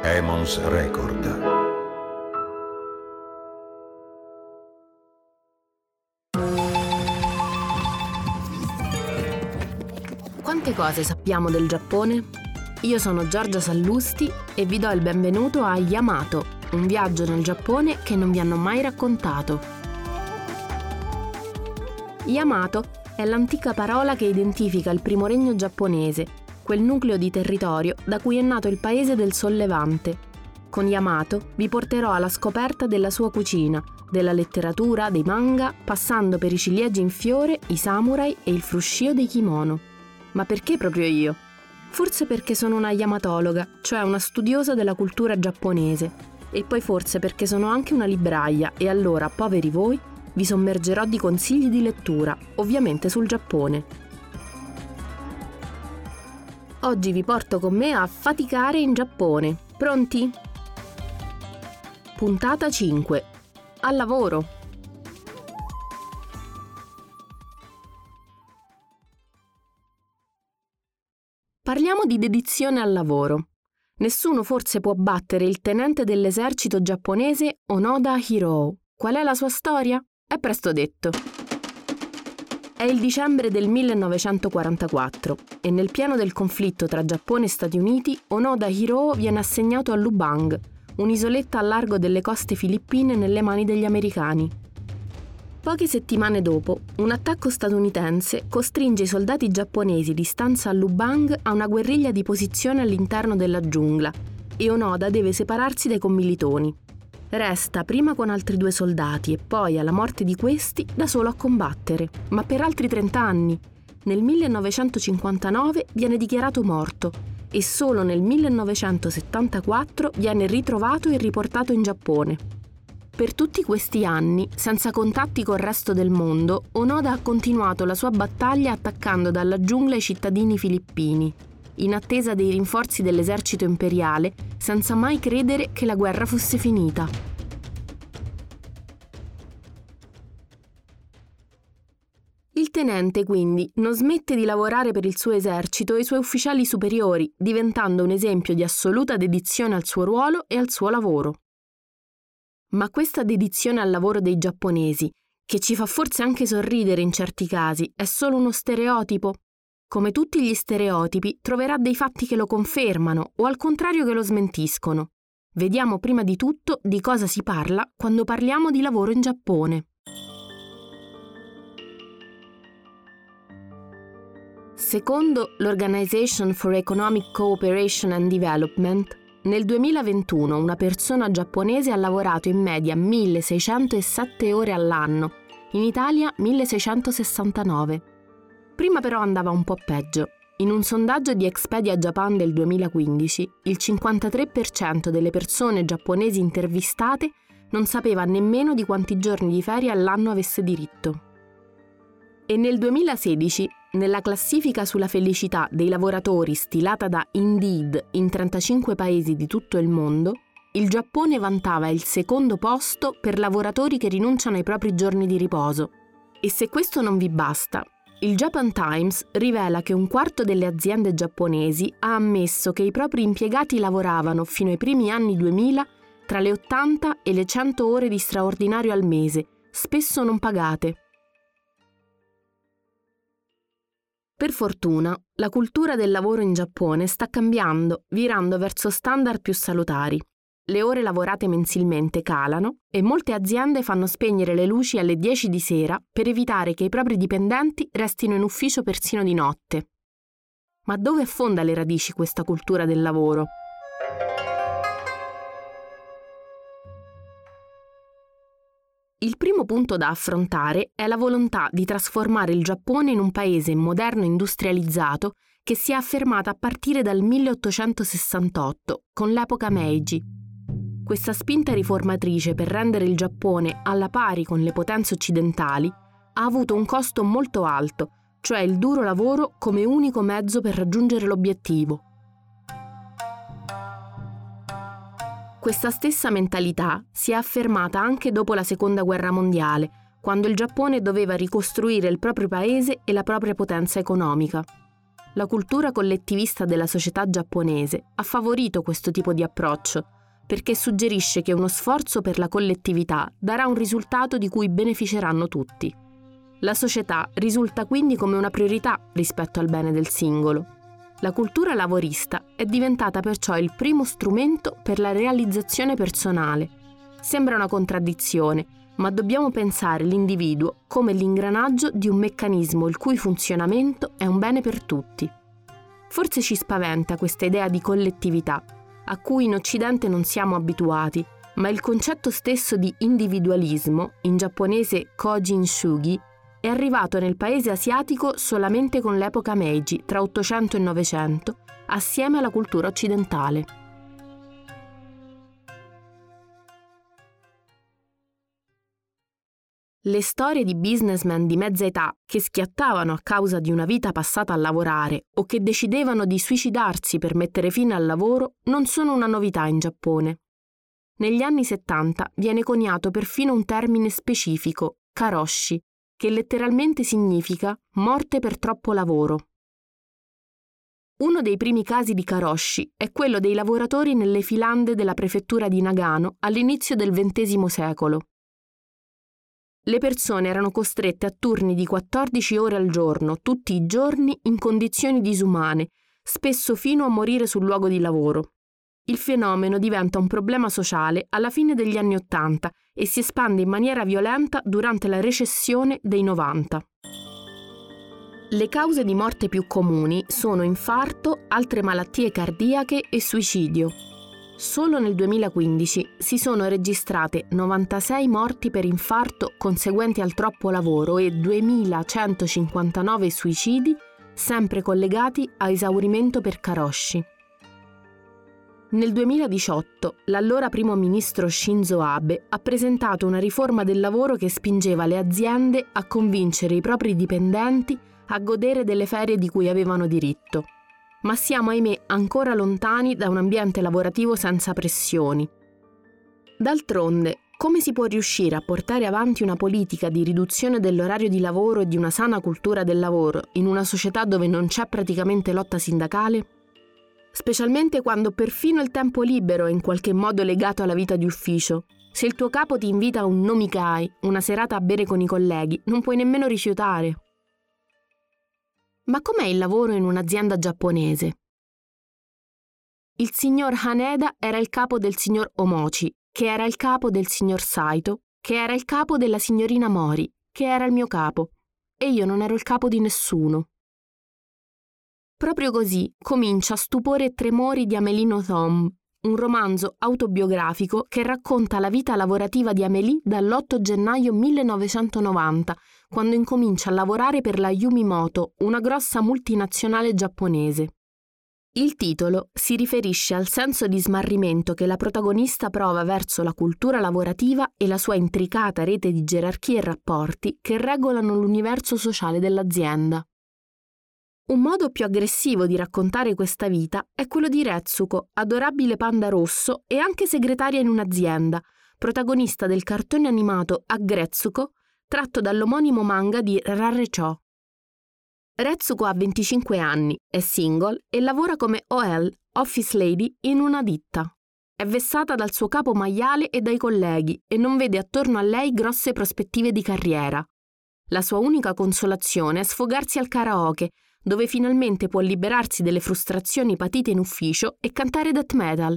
Emons Record. Quante cose sappiamo del Giappone? Io sono Giorgia Sallusti e vi do il benvenuto a Yamato, un viaggio nel Giappone che non vi hanno mai raccontato. Yamato è l'antica parola che identifica il primo regno giapponese, quel nucleo di territorio da cui è nato il paese del Sol Levante. Con Yamato vi porterò alla scoperta della sua cucina, della letteratura, dei manga, passando per i ciliegi in fiore, i samurai e il fruscio dei kimono. Ma perché proprio io? Forse perché sono una yamatologa, cioè una studiosa della cultura giapponese, e poi forse perché sono anche una libraia e allora, poveri voi, vi sommergerò di consigli di lettura, ovviamente sul Giappone. Oggi vi porto con me a faticare in Giappone. Pronti? Puntata 5. Al lavoro! Parliamo di dedizione al lavoro. Nessuno forse può battere il tenente dell'esercito giapponese Onoda Hiroo. Qual è la sua storia? È presto detto. È il dicembre del 1944 e nel pieno del conflitto tra Giappone e Stati Uniti Onoda Hiroo viene assegnato a Lubang, un'isoletta al largo delle coste filippine nelle mani degli americani. Poche settimane dopo, un attacco statunitense costringe i soldati giapponesi di stanza a Lubang a una guerriglia di posizione all'interno della giungla e Onoda deve separarsi dai commilitoni. Resta prima con altri 2 soldati e poi, alla morte di questi, da solo a combattere, ma per altri 30 anni. Nel 1959 viene dichiarato morto e solo nel 1974 viene ritrovato e riportato in Giappone. Per tutti questi anni, senza contatti col resto del mondo, Onoda ha continuato la sua battaglia attaccando dalla giungla i cittadini filippini, in attesa dei rinforzi dell'esercito imperiale, senza mai credere che la guerra fosse finita. Il tenente, quindi, non smette di lavorare per il suo esercito e i suoi ufficiali superiori, diventando un esempio di assoluta dedizione al suo ruolo e al suo lavoro. Ma questa dedizione al lavoro dei giapponesi, che ci fa forse anche sorridere in certi casi, è solo uno stereotipo? Come tutti gli stereotipi, troverà dei fatti che lo confermano o al contrario che lo smentiscono. Vediamo prima di tutto di cosa si parla quando parliamo di lavoro in Giappone. Secondo l'Organization for Economic Cooperation and Development, nel 2021 una persona giapponese ha lavorato in media 1607 ore all'anno, in Italia 1669. Prima però andava un po' peggio. In un sondaggio di Expedia Japan del 2015, il 53% delle persone giapponesi intervistate non sapeva nemmeno di quanti giorni di ferie all'anno avesse diritto. E nel 2016, nella classifica sulla felicità dei lavoratori stilata da Indeed in 35 paesi di tutto il mondo, il Giappone vantava il secondo posto per lavoratori che rinunciano ai propri giorni di riposo. E se questo non vi basta, il Japan Times rivela che 1/4 delle aziende giapponesi ha ammesso che i propri impiegati lavoravano fino ai primi anni 2000 tra le 80 e le 100 ore di straordinario al mese, spesso non pagate. Per fortuna, la cultura del lavoro in Giappone sta cambiando, virando verso standard più salutari. Le ore lavorate mensilmente calano e molte aziende fanno spegnere le luci alle 10 di sera per evitare che i propri dipendenti restino in ufficio persino di notte. Ma dove affonda le radici questa cultura del lavoro? Il primo punto da affrontare è la volontà di trasformare il Giappone in un paese moderno e industrializzato che si è affermata a partire dal 1868, con l'epoca Meiji. Questa spinta riformatrice per rendere il Giappone alla pari con le potenze occidentali ha avuto un costo molto alto, cioè il duro lavoro come unico mezzo per raggiungere l'obiettivo. Questa stessa mentalità si è affermata anche dopo la Seconda Guerra Mondiale, quando il Giappone doveva ricostruire il proprio paese e la propria potenza economica. la cultura collettivista della società giapponese ha favorito questo tipo di approccio, perché suggerisce che uno sforzo per la collettività darà un risultato di cui beneficeranno tutti. La società risulta quindi come una priorità rispetto al bene del singolo. La cultura lavorista è diventata perciò il primo strumento per la realizzazione personale. Sembra una contraddizione, ma dobbiamo pensare l'individuo come l'ingranaggio di un meccanismo il cui funzionamento è un bene per tutti. Forse ci spaventa questa idea di collettività, a cui in Occidente non siamo abituati, ma il concetto stesso di individualismo, in giapponese Kojin Shugi, è arrivato nel paese asiatico solamente con l'epoca Meiji, tra 800 e 900, assieme alla cultura occidentale. Le storie di businessmen di mezza età che schiattavano a causa di una vita passata a lavorare o che decidevano di suicidarsi per mettere fine al lavoro non sono una novità in Giappone. Negli anni 70 viene coniato perfino un termine specifico, karoshi, che letteralmente significa morte per troppo lavoro. Uno dei primi casi di karoshi è quello dei lavoratori nelle filande della prefettura di Nagano all'inizio del XX secolo. Le persone erano costrette a turni di 14 ore al giorno, tutti i giorni, in condizioni disumane, spesso fino a morire sul luogo di lavoro. Il fenomeno diventa un problema sociale alla fine degli anni '80 e si espande in maniera violenta durante la recessione dei '90. Le cause di morte più comuni sono infarto, altre malattie cardiache e suicidio. Solo nel 2015 si sono registrate 96 morti per infarto conseguenti al troppo lavoro e 2159 suicidi, sempre collegati a esaurimento per karoshi. Nel 2018 l'allora primo ministro Shinzo Abe ha presentato una riforma del lavoro che spingeva le aziende a convincere i propri dipendenti a godere delle ferie di cui avevano diritto. Ma siamo, ahimè, ancora lontani da un ambiente lavorativo senza pressioni. D'altronde, come si può riuscire a portare avanti una politica di riduzione dell'orario di lavoro e di una sana cultura del lavoro in una società dove non c'è praticamente lotta sindacale? Specialmente quando perfino il tempo libero è in qualche modo legato alla vita di ufficio. Se il tuo capo ti invita a un nomikai, una serata a bere con i colleghi, non puoi nemmeno rifiutare. Ma com'è il lavoro in un'azienda giapponese? Il signor Haneda era il capo del signor Omochi, che era il capo del signor Saito, che era il capo della signorina Mori, che era il mio capo, e io non ero il capo di nessuno. Proprio così comincia Stupore e tremori di Amélie Nothomb, un romanzo autobiografico che racconta la vita lavorativa di Amélie dall'8 gennaio 1990, quando incomincia a lavorare per la Yumimoto, una grossa multinazionale giapponese. Il titolo si riferisce al senso di smarrimento che la protagonista prova verso la cultura lavorativa e la sua intricata rete di gerarchie e rapporti che regolano l'universo sociale dell'azienda. Un modo più aggressivo di raccontare questa vita è quello di Retsuko, adorabile panda rosso e anche segretaria in un'azienda, protagonista del cartone animato Aggretsuko, tratto dall'omonimo manga di Rarechou. Retsuko ha 25 anni, è single e lavora come OL, office lady, in una ditta. È vessata dal suo capo maiale e dai colleghi e non vede attorno a lei grosse prospettive di carriera. La sua unica consolazione è sfogarsi al karaoke, dove finalmente può liberarsi delle frustrazioni patite in ufficio e cantare death metal.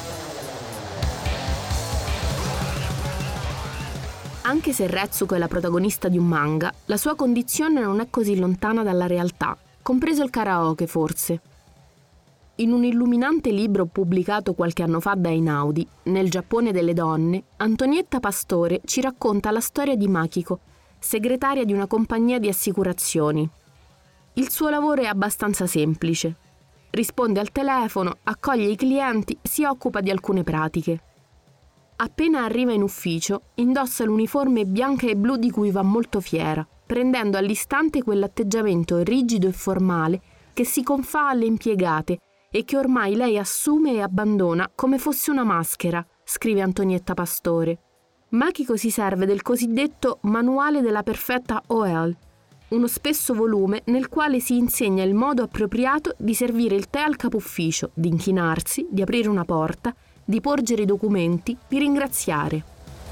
Anche se Retsuko è la protagonista di un manga, la sua condizione non è così lontana dalla realtà, compreso il karaoke forse. In un illuminante libro pubblicato qualche anno fa da Einaudi, Nel Giappone delle donne, Antonietta Pastore ci racconta la storia di Makiko, segretaria di una compagnia di assicurazioni. Il suo lavoro è abbastanza semplice. Risponde al telefono, accoglie i clienti, si occupa di alcune pratiche. Appena arriva in ufficio, indossa l'uniforme bianca e blu di cui va molto fiera, prendendo all'istante quell'atteggiamento rigido e formale che si confà alle impiegate e che ormai lei assume e abbandona come fosse una maschera, scrive Antonietta Pastore. Makiko si serve del cosiddetto manuale della perfetta OL, uno spesso volume nel quale si insegna il modo appropriato di servire il tè al capo ufficio, di inchinarsi, di aprire una porta, di porgere i documenti, di ringraziare.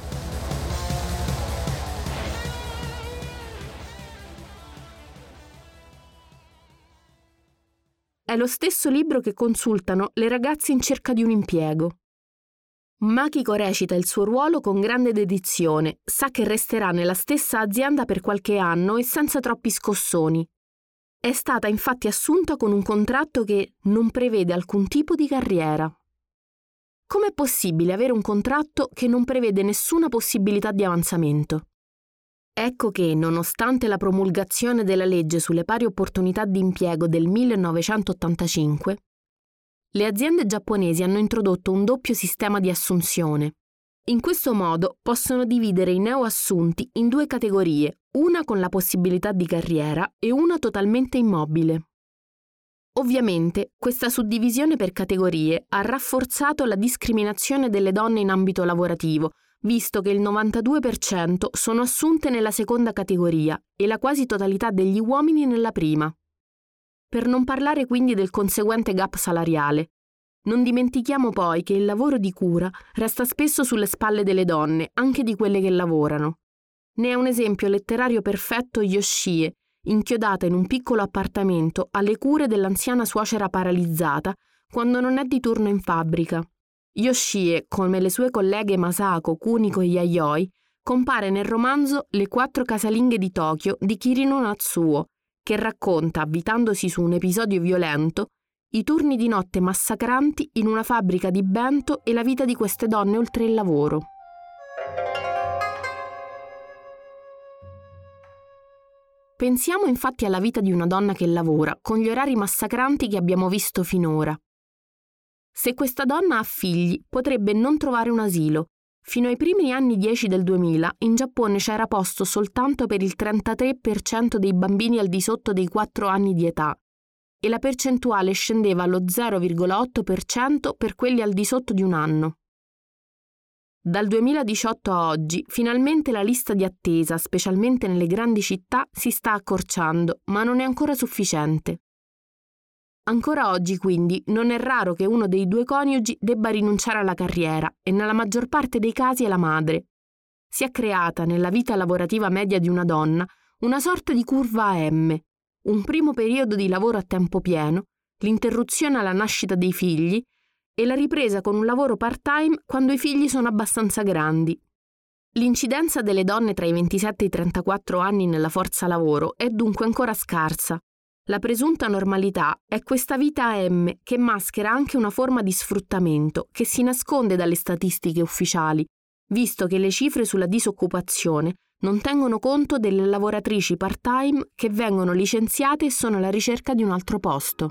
È lo stesso libro che consultano le ragazze in cerca di un impiego. Makiko recita il suo ruolo con grande dedizione, sa che resterà nella stessa azienda per qualche anno e senza troppi scossoni. È stata infatti assunta con un contratto che non prevede alcun tipo di carriera. Com'è possibile avere un contratto che non prevede nessuna possibilità di avanzamento? Ecco che, nonostante la promulgazione della legge sulle pari opportunità di impiego del 1985, le aziende giapponesi hanno introdotto un doppio sistema di assunzione. In questo modo possono dividere i neoassunti in due categorie, una con la possibilità di carriera e una totalmente immobile. Ovviamente, questa suddivisione per categorie ha rafforzato la discriminazione delle donne in ambito lavorativo, visto che il 92% sono assunte nella seconda categoria e la quasi totalità degli uomini nella prima. Per non parlare quindi del conseguente gap salariale. Non dimentichiamo poi che il lavoro di cura resta spesso sulle spalle delle donne, anche di quelle che lavorano. Ne è un esempio letterario perfetto Yoshie, inchiodata in un piccolo appartamento alle cure dell'anziana suocera paralizzata quando non è di turno in fabbrica. Yoshie, come le sue colleghe Masako, Kuniko e Yayoi, compare nel romanzo Le 4 casalinghe di Tokyo di Kirino Natsuo, che racconta, avvitandosi su un episodio violento, i turni di notte massacranti in una fabbrica di bento e la vita di queste donne oltre il lavoro. Pensiamo infatti alla vita di una donna che lavora, con gli orari massacranti che abbiamo visto finora. Se questa donna ha figli, potrebbe non trovare un asilo. Fino ai primi anni 10 del 2000 in Giappone c'era posto soltanto per il 33% dei bambini al di sotto dei 4 anni di età e la percentuale scendeva allo 0,8% per quelli al di sotto di un anno. Dal 2018 a oggi, finalmente la lista di attesa, specialmente nelle grandi città, si sta accorciando, ma non è ancora sufficiente. Ancora oggi, quindi, non è raro che uno dei due coniugi debba rinunciare alla carriera e nella maggior parte dei casi è la madre. Si è creata, nella vita lavorativa media di una donna, una sorta di curva a M, un primo periodo di lavoro a tempo pieno, l'interruzione alla nascita dei figli e la ripresa con un lavoro part-time quando i figli sono abbastanza grandi. L'incidenza delle donne tra i 27 e i 34 anni nella forza lavoro è dunque ancora scarsa. La presunta normalità è questa vita a M che maschera anche una forma di sfruttamento che si nasconde dalle statistiche ufficiali, visto che le cifre sulla disoccupazione non tengono conto delle lavoratrici part-time che vengono licenziate e sono alla ricerca di un altro posto.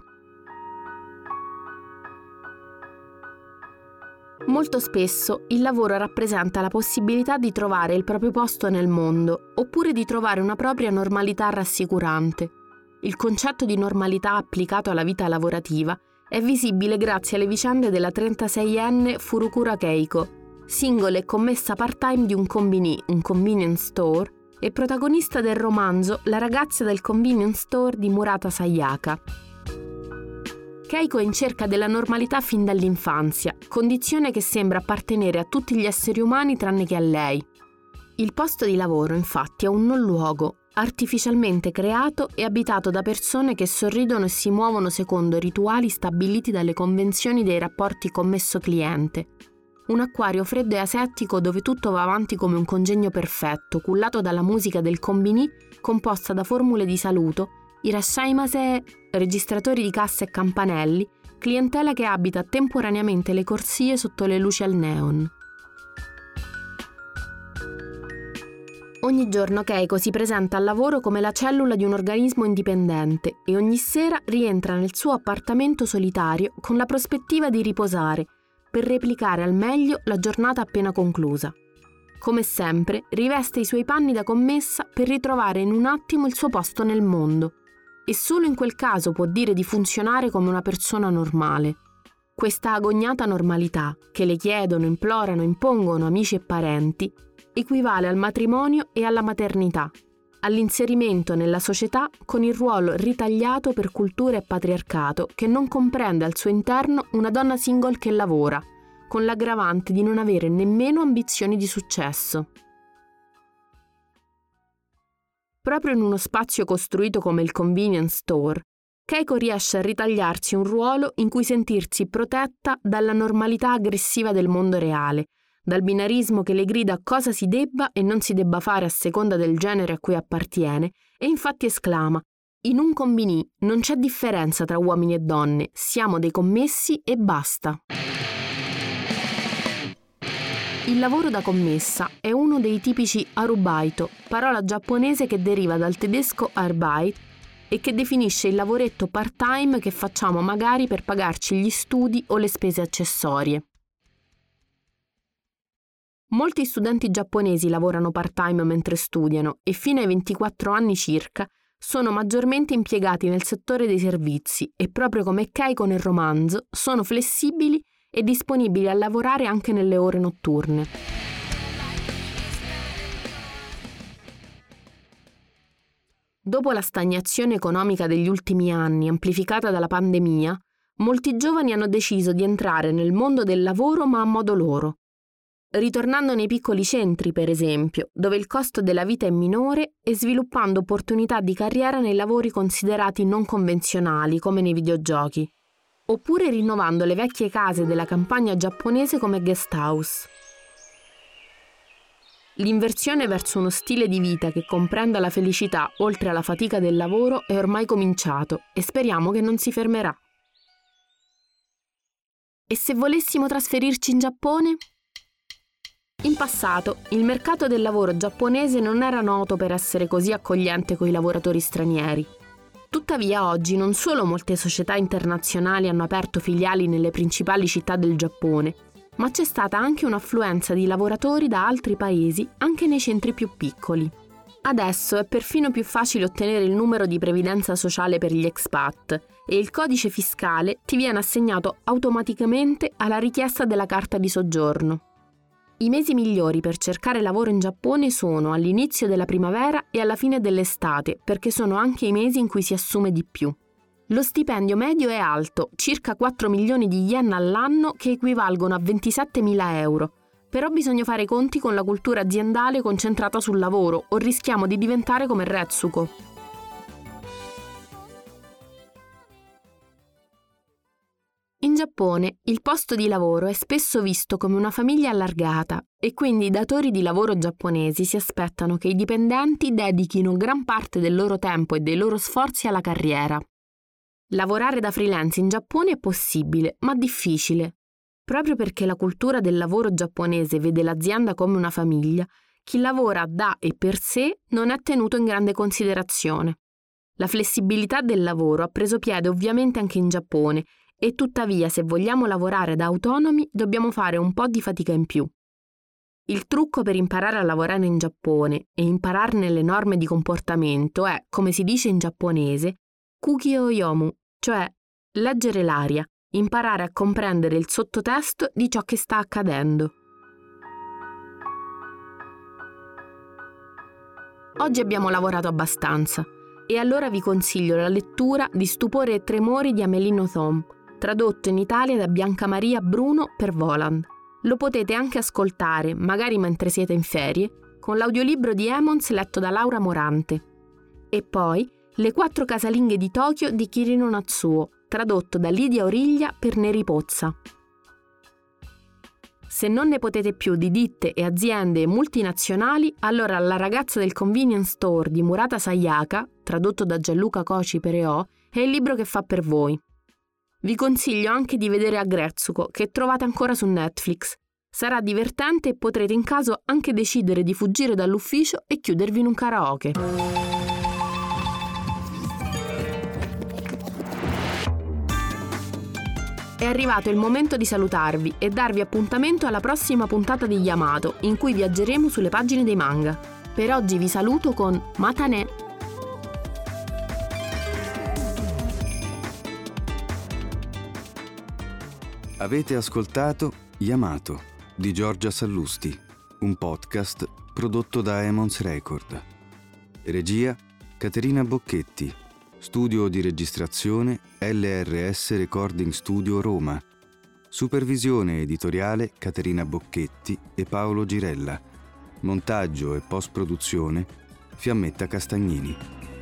Molto spesso il lavoro rappresenta la possibilità di trovare il proprio posto nel mondo, oppure di trovare una propria normalità rassicurante. Il concetto di normalità applicato alla vita lavorativa è visibile grazie alle vicende della 36enne Furukura Keiko, singola e commessa part-time di un combini, un convenience store, e protagonista del romanzo La ragazza del convenience store di Murata Sayaka. Keiko è in cerca della normalità fin dall'infanzia, condizione che sembra appartenere a tutti gli esseri umani tranne che a lei. Il posto di lavoro, infatti, è un non luogo, artificialmente creato e abitato da persone che sorridono e si muovono secondo rituali stabiliti dalle convenzioni dei rapporti commesso-cliente. Un acquario freddo e asettico dove tutto va avanti come un congegno perfetto, cullato dalla musica del combini composta da formule di saluto, irashaimase, registratori di cassa e campanelli, clientela che abita temporaneamente le corsie sotto le luci al neon. Ogni giorno Keiko si presenta al lavoro come la cellula di un organismo indipendente e ogni sera rientra nel suo appartamento solitario con la prospettiva di riposare per replicare al meglio la giornata appena conclusa. Come sempre, riveste i suoi panni da commessa per ritrovare in un attimo il suo posto nel mondo e solo in quel caso può dire di funzionare come una persona normale. Questa agognata normalità, che le chiedono, implorano, impongono amici e parenti, equivale al matrimonio e alla maternità, all'inserimento nella società con il ruolo ritagliato per cultura e patriarcato che non comprende al suo interno una donna single che lavora, con l'aggravante di non avere nemmeno ambizioni di successo. Proprio in uno spazio costruito come il convenience store, Keiko riesce a ritagliarsi un ruolo in cui sentirsi protetta dalla normalità aggressiva del mondo reale, dal binarismo che le grida cosa si debba e non si debba fare a seconda del genere a cui appartiene, e infatti esclama: «In un combinì non c'è differenza tra uomini e donne, siamo dei commessi e basta». Il lavoro da commessa è uno dei tipici arubaito, parola giapponese che deriva dal tedesco Arbeit e che definisce il lavoretto part-time che facciamo magari per pagarci gli studi o le spese accessorie. Molti studenti giapponesi lavorano part-time mentre studiano e fino ai 24 anni circa sono maggiormente impiegati nel settore dei servizi e proprio come Keiko nel romanzo sono flessibili e disponibili a lavorare anche nelle ore notturne. Dopo la stagnazione economica degli ultimi anni, amplificata dalla pandemia, molti giovani hanno deciso di entrare nel mondo del lavoro ma a modo loro. Ritornando nei piccoli centri, per esempio, dove il costo della vita è minore e sviluppando opportunità di carriera nei lavori considerati non convenzionali, come nei videogiochi. Oppure rinnovando le vecchie case della campagna giapponese come guest house. L'inversione verso uno stile di vita che comprenda la felicità oltre alla fatica del lavoro è ormai cominciato e speriamo che non si fermerà. E se volessimo trasferirci in Giappone? In passato, il mercato del lavoro giapponese non era noto per essere così accogliente coi lavoratori stranieri. Tuttavia oggi non solo molte società internazionali hanno aperto filiali nelle principali città del Giappone, ma c'è stata anche un'affluenza di lavoratori da altri paesi anche nei centri più piccoli. Adesso è perfino più facile ottenere il numero di previdenza sociale per gli expat e il codice fiscale ti viene assegnato automaticamente alla richiesta della carta di soggiorno. I mesi migliori per cercare lavoro in Giappone sono all'inizio della primavera e alla fine dell'estate, perché sono anche i mesi in cui si assume di più. Lo stipendio medio è alto, circa 4 milioni di yen all'anno che equivalgono a 27.000 euro, però bisogna fare i conti con la cultura aziendale concentrata sul lavoro o rischiamo di diventare come Retsuko. In Giappone il posto di lavoro è spesso visto come una famiglia allargata e quindi i datori di lavoro giapponesi si aspettano che i dipendenti dedichino gran parte del loro tempo e dei loro sforzi alla carriera. Lavorare da freelance in Giappone è possibile, ma difficile. Proprio perché la cultura del lavoro giapponese vede l'azienda come una famiglia, chi lavora da e per sé non è tenuto in grande considerazione. La flessibilità del lavoro ha preso piede ovviamente anche in Giappone e tuttavia se vogliamo lavorare da autonomi dobbiamo fare un po' di fatica in più. Il trucco per imparare a lavorare in Giappone e impararne le norme di comportamento è, come si dice in giapponese, Kuki-o yomu, cioè leggere l'aria, imparare a comprendere il sottotesto di ciò che sta accadendo. Oggi abbiamo lavorato abbastanza e allora vi consiglio la lettura di Stupore e tremori di Amélie Nothomb, tradotto in Italia da Bianca Maria Bruno per Voland. Lo potete anche ascoltare, magari mentre siete in ferie, con l'audiolibro di Emons letto da Laura Morante. E poi Le 4 casalinghe di Tokyo di Kirino Natsuo, tradotto da Lidia Origlia per Neri Pozza. Se non ne potete più di ditte e aziende multinazionali, allora La ragazza del convenience store di Murata Sayaka, tradotto da Gianluca Coci per EO, è il libro che fa per voi. Vi consiglio anche di vedere Aggretsuko, che trovate ancora su Netflix. Sarà divertente e potrete in caso anche decidere di fuggire dall'ufficio e chiudervi in un karaoke. È arrivato il momento di salutarvi e darvi appuntamento alla prossima puntata di Yamato, in cui viaggeremo sulle pagine dei manga. Per oggi vi saluto con Matane! Avete ascoltato Yamato di Giorgia Sallusti, un podcast prodotto da Emons Record. Regia Caterina Bocchetti. Studio di registrazione LRS Recording Studio Roma. Supervisione editoriale Caterina Bocchetti e Paolo Girella. Montaggio e post-produzione Fiammetta Castagnini.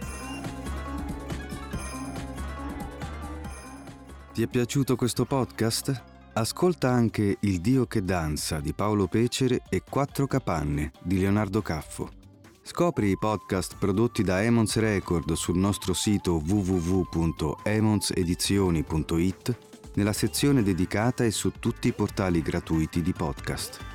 Ti è piaciuto questo podcast? Ascolta anche Il Dio che danza di Paolo Pecere e Quattro capanne di Leonardo Caffo. Scopri i podcast prodotti da Emons Record sul nostro sito www.emonsedizioni.it nella sezione dedicata e su tutti i portali gratuiti di podcast.